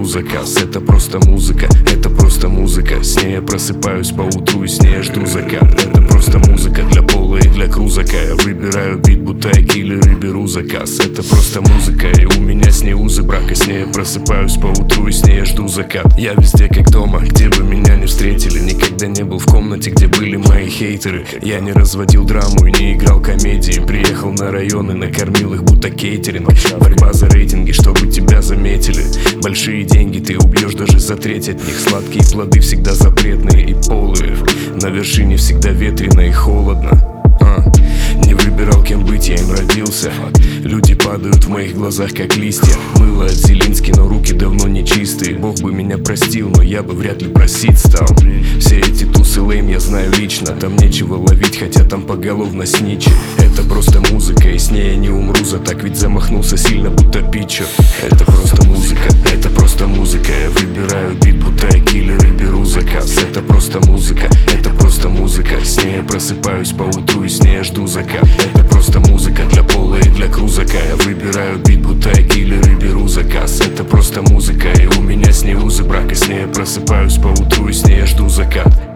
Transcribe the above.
беру заказ. Это просто музыка, это просто музыка. С ней я просыпаюсь по утру и с ней я жду закат. Это просто музыка для пола и для крузака. Я выбираю бит, будто я киллер и беру заказ. Это просто музыка, и у меня с ней узы брака. С ней я просыпаюсь по утру и с ней я жду закат. Я везде как дома, где бы меня не встретили. Никогда не был в комнате, где были мои хейтеры. Я не разводил драму и не играл комедии. Приехал на район и накормил их будто кейтеринг. Борьба за рейтинги, чтобы тебя заметили. Большие деньги ты убьешь даже за треть от них. Сладкие плоды всегда запретные и полые. На вершине всегда ветрено и холодно. Не выбирал, кем быть, я им родился. Люди падают в моих глазах, как листья. Мыло от Зелински, но руки давно не чистые. Бог бы меня простил, но я бы вряд ли просить стал. Все эти тусы лейм я знаю лично. Там нечего ловить, хотя там поголовно сничи. Это просто музыка, и с ней я не умру за так. Ведь замахнулся сильно, будто питчер. Это просто музыка, это просто музыка. Я выбираю бит, будто я киллер и беру заказ. Это просто музыка, это просто музыка. С ней я просыпаюсь по утру и с ней я жду закат. Это просто музыка для пола и для крузака. Я выбираю бит, будто я киллер и беру заказ. Это просто музыка, и у меня с ней узы брака. С ней я просыпаюсь по утру и с ней я жду закат.